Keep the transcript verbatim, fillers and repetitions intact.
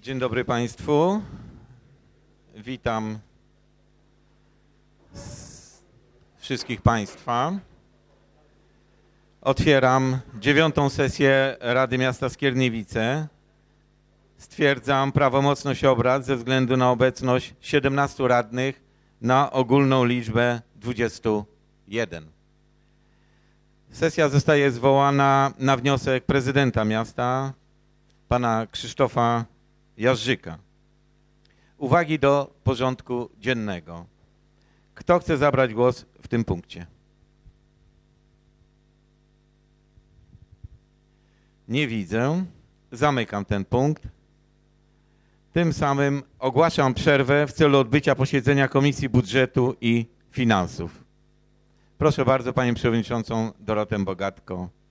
Dzień dobry Państwu. Witam wszystkich Państwa. Otwieram dziewiątą sesję Rady Miasta Skierniewice. Stwierdzam prawomocność obrad ze względu na obecność siedemnastu radnych na ogólną liczbę dwudziestu jeden. Sesja zostaje zwołana na wniosek prezydenta miasta, pana Krzysztofa Jarzyka. Uwagi do porządku dziennego. Kto chce zabrać głos w tym punkcie? Nie widzę. Zamykam ten punkt. Tym samym ogłaszam przerwę w celu odbycia posiedzenia Komisji Budżetu i Finansów. Proszę bardzo Panią Przewodniczącą Dorotę Bogatko